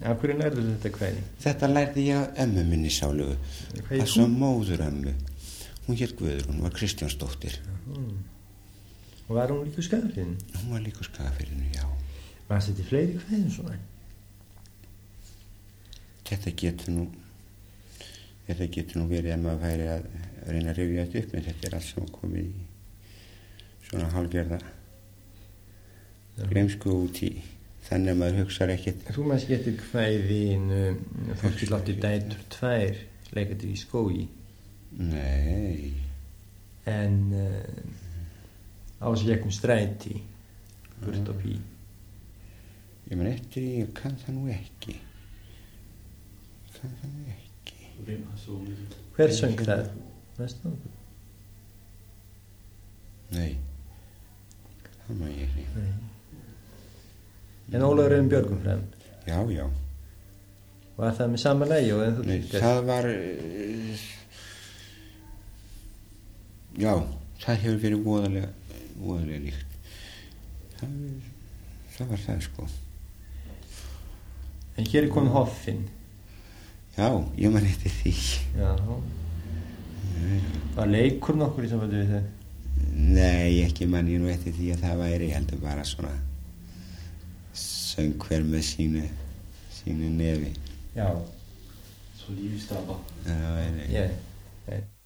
Af hverju lærðu þetta kvæði? Þetta lærði ég af ömmu minni sálugu. Hvað Það var móður ömmu. Hún hét Guðrún, var Kristjánsdóttir. Og var hún líka úr Skagafirðinu? Hún var líka úr Skagafirðinu, já. Var þetta fleiri kvæðin svona? Þetta getur nú verið að maður færi að reyna að rifja þetta upp, en þetta allt sem komið í svona hálfgerða gleymsku út í, þannig að maður hugsar ekkert. Þú maður skettir kvæðinu Þorkell átti dætur 2 leikandi í skógi. Nei. En ásleikum stræti burt á pí. Ég menn eftir ég kann það nú ekki. Hver söng það? Veistu það? Nei, það má ég ekki. En Ólafur Auðun Björgum frem? Já, já. Var það með sama lagi? Nei, það var já, það hefur verið voðalega líkt. Það var það, sko. En hér er komið Hoffinn. Já, ég man eftir því. Já. Var leikur nokkur í sambandi við það? Nei, ekki man ég nú eftir því að það væri, heldur bara svona söng hver með sínu nefi. Já. Svo lífstafa. Það væri. Já.